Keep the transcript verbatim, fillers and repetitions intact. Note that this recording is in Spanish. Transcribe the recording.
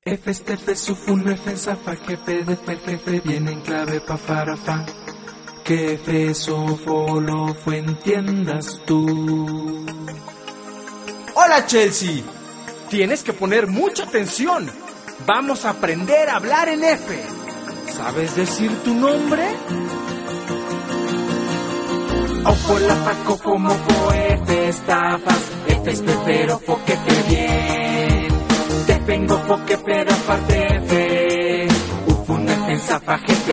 F este F sufun F zafa jefe de fer jefe viene en clave pa farafa. Que F sofo lo fue entiendas tú. Hola Chelsea, tienes que poner mucha atención. Vamos a aprender a hablar en F. ¿Sabes decir tu nombre? Ojo la paco como fo F estafas. F es pero fo que te bien. Te vengo fo que pero aparte F. Ufun F zafa jefe.